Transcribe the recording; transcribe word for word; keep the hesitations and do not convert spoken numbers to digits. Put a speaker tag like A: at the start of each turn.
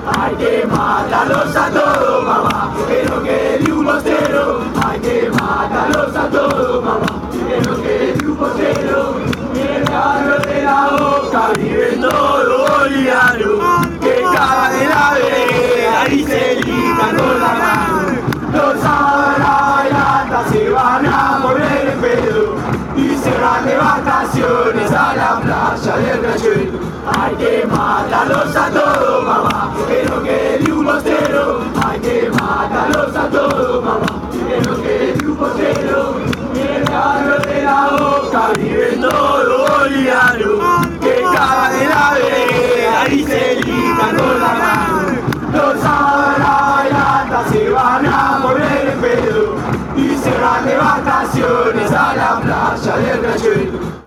A: Hay que matarlos a todos, mamá, que no quede un postero. Hay que matarlos a todos, mamá, que no quede un postero. Y el barrio de la Boca vive todo boliviano, que caga de la vereda y se liga con la mano. Los sábados la bailanta se van a poner en pedo y se van de vacaciones a la playa del Riachuelo. Hay que matarlos a todos.